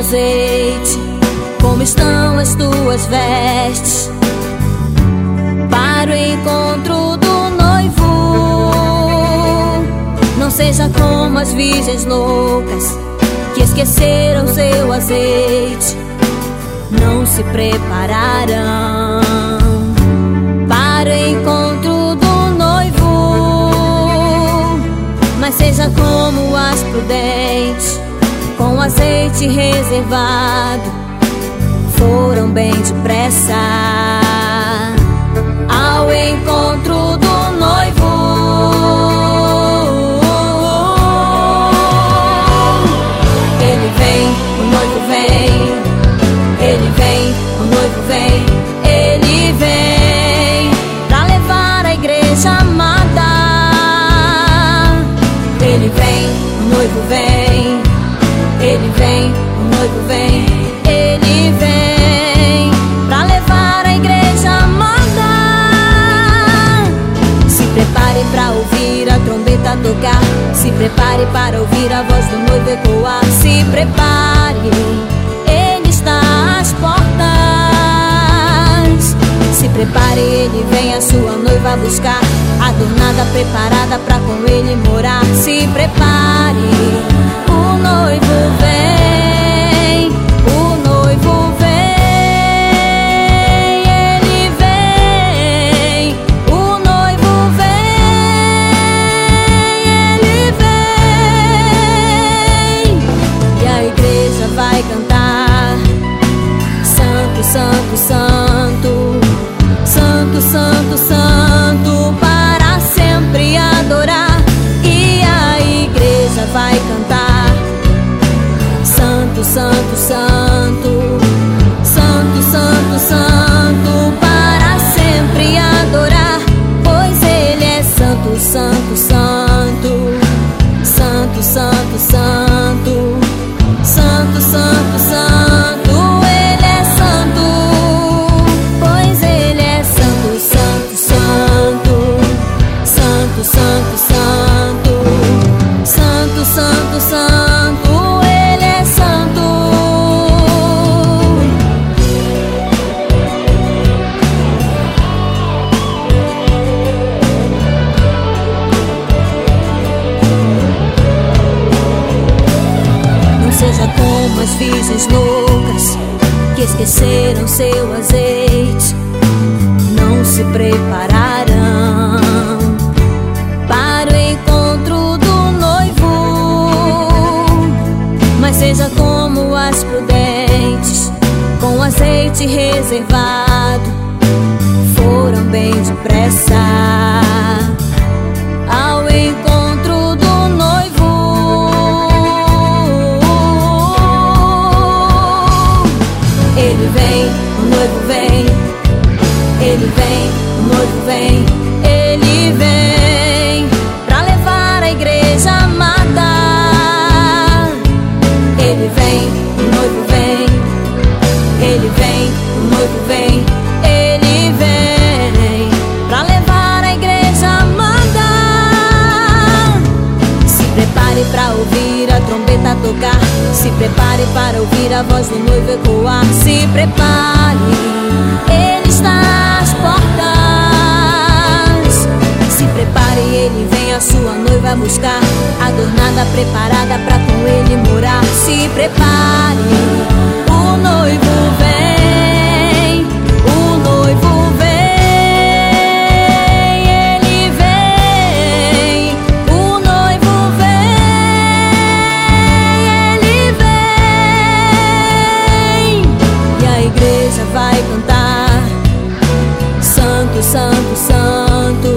azeite? Como estão as tuas vestes para o encontro do noivo? Não seja como as virgens loucas que esqueceram seu azeite, não se prepararão para o encontro do noivo. Mas seja como as prudentes, com azeite reservado, foram bem depressa ao encontro do noivo. Ele vem, o noivo vem. Ele vem, o noivo vem. Ele vem pra levar a igreja amada. Ele vem, o noivo vem. Ele vem, o noivo vem. Ele vem pra levar a igreja amada. Se prepare pra ouvir a trombeta tocar. Se prepare para ouvir a voz do noivo ecoar. Se prepare, ele está às portas. Se prepare, ele vem a sua noiva buscar, adornada, preparada pra com ele morar. Se prepare, o noivo vem, o noivo vem. Ele vem, o noivo vem. Ele vem, e a igreja vai cantar: Santo, Santo, Santo, Santo, Santo, Santo, para sempre adorar. E a igreja vai cantar: Santo, Santo, Santo, Santo, Santo, Santo, para sempre adorar. Pois ele é Santo, Santo, Santo, Santo, Santo, Santo, Santo, Santo, Santo. Ele é santo, pois ele é Santo, Santo, Santo, Santo, Santo, Santo, Santo, Santo, Santo. Ele é santo. Não seja como as virgens loucas que esqueceram seu azeite, não se prepararão para o encontro do noivo. Mas seja como as prudentes, com azeite reservado, foram bem depressa ao encontro do noivo. Ele vem, o noivo vem. Ele vem, o noivo vem. Ele vem pra levar a igreja amada. Ele vem, o noivo vem. Ele vem, o noivo vem. Ele vem pra levar a igreja amada. Se prepare pra ouvir a trombeta tocar. Se prepare para ouvir a voz do noivo ecoar. Se prepare, ele está às portas. Se prepare, ele vem a sua noiva buscar, adornada, preparada pra com ele morar. Se prepare, o noivo vem, o noivo vem. Ele vem, o noivo vem. Ele vem, e a igreja vai cantar: Santo, Santo, Santo,